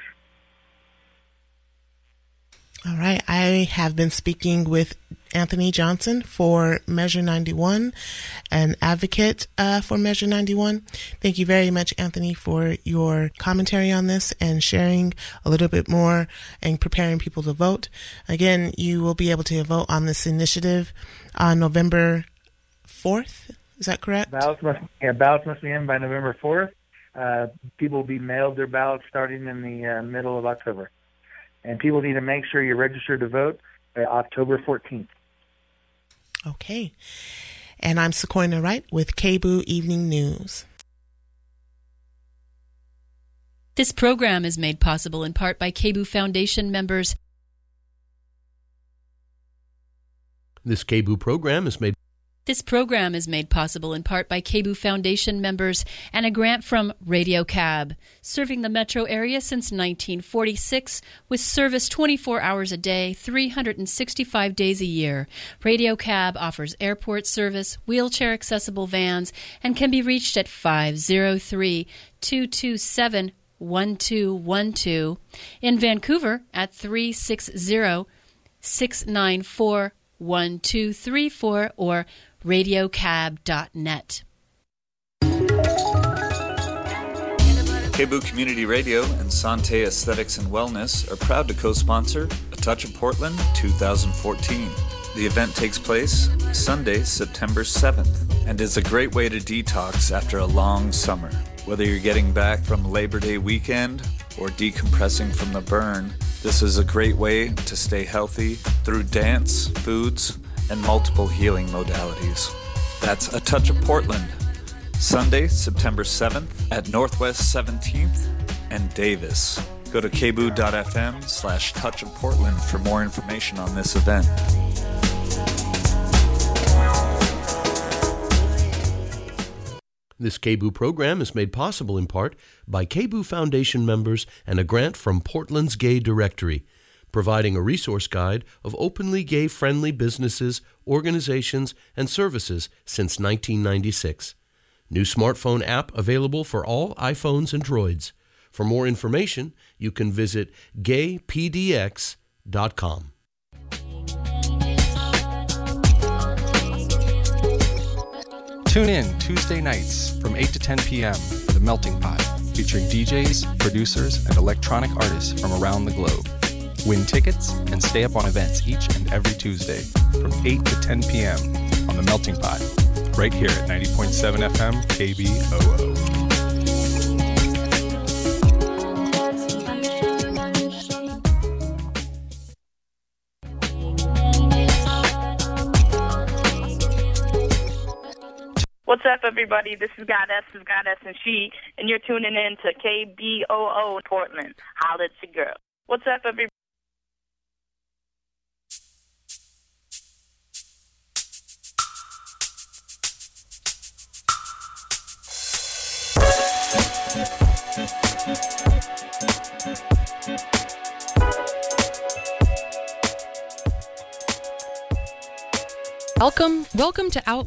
All right. I have been speaking with Anthony Johnson for Measure 91, an advocate for Measure 91. Thank you very much, Anthony, for your commentary on this and sharing a little bit more and preparing people to vote. Again, you will be able to vote on this initiative on November 4th. Is that correct? Ballots must be in by November 4th. People will be mailed their ballots starting in the middle of October. And people need to make sure you're registered to vote by October 14th. Okay. And I'm Sequoia Wright with KBOO Evening News. This program is made possible in part by KBOO Foundation members. This KBOO program is made possible in part by KBOO Foundation members and a grant from Radio Cab, serving the metro area since 1946 with service 24 hours a day, 365 days a year. Radio Cab offers airport service, wheelchair-accessible vans, and can be reached at 503-227-1212, in Vancouver at 360-694-1234 or radiocab.net. KBOO Community Radio and Sante Aesthetics and Wellness are proud to co-sponsor A Touch of Portland 2014. The event takes place Sunday, September 7th, and is a great way to detox after a long summer. Whether you're getting back from Labor Day weekend or decompressing from the burn, this is a great way to stay healthy through dance, foods, and multiple healing modalities. That's A Touch of Portland, Sunday, September 7th at Northwest 17th and Davis. Go to kboo.fm/Touch of Portland for more information on this event. This KBOO program is made possible in part by KBOO Foundation members and a grant from Portland's Gay Directory, providing a resource guide of openly gay-friendly businesses, organizations, and services since 1996. New smartphone app available for all iPhones and Droids. For more information, you can visit gaypdx.com. Tune in Tuesday nights from 8 to 10 p.m. for The Melting Pot, featuring DJs, producers, and electronic artists from around the globe. Win tickets and stay up on events each and every Tuesday from 8 to 10 p.m. on The Melting Pot, right here at 90.7 FM KBOO. What's up, everybody? This is Goddess and She, and you're tuning in to KBOO Portland. Holla at your girl. What's up, everybody? Welcome to Out